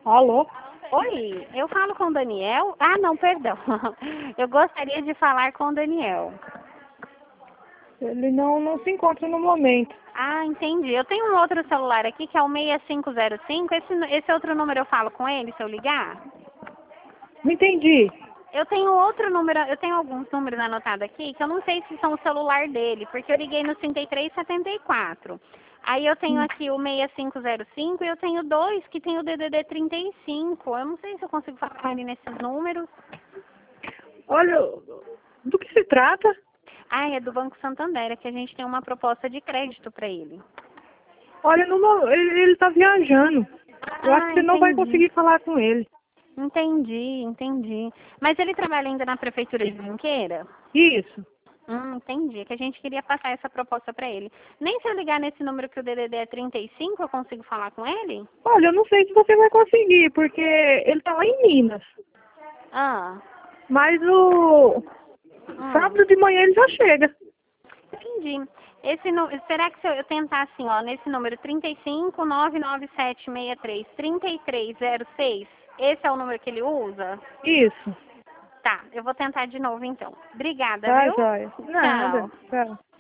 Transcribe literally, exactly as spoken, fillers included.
Alô? Oi, eu falo com o Daniel? Ah, não, perdão. Eu gostaria de falar com o Daniel. Ele não, não se encontra no momento. Ah, entendi. Eu tenho um outro celular aqui que é o seis cinco zero cinco. Esse, esse outro número eu falo com ele se eu ligar? Não entendi. Eu tenho outro número, eu tenho alguns números anotados aqui que eu não sei se são o celular dele, porque eu liguei no trinta e três setenta e quatro. Aí eu tenho aqui o seis cinco zero cinco e eu tenho dois que tem o D D D trinta e cinco. Eu não sei se eu consigo falar com ele nesses números. Olha, do que se trata? Ah, é do Banco Santander, é que a gente tem uma proposta de crédito para ele. Olha, no mo- ele, ele tá viajando. Eu acho Ah, que você não vai entendi. conseguir falar com ele. Entendi, entendi. Mas ele trabalha ainda na prefeitura de Junqueira? Isso. Hum, entendi. É que a gente queria passar essa proposta para ele. Nem se eu ligar nesse número que o D D D é trinta e cinco, eu consigo falar com ele? Olha, eu não sei se você vai conseguir, porque ele tá lá em Minas. Ah, Mas o hum, sábado de manhã ele já chega. entendi. Esse, nu- será que se eu eu tentar assim, ó, nesse número trinta e cinco, nove nove sete seis três, trinta e três zero seis, esse é o número que ele usa? Isso. Tá, eu vou tentar de novo então. Obrigada, Tá, viu? joia. Tchau. Nada. Tchau.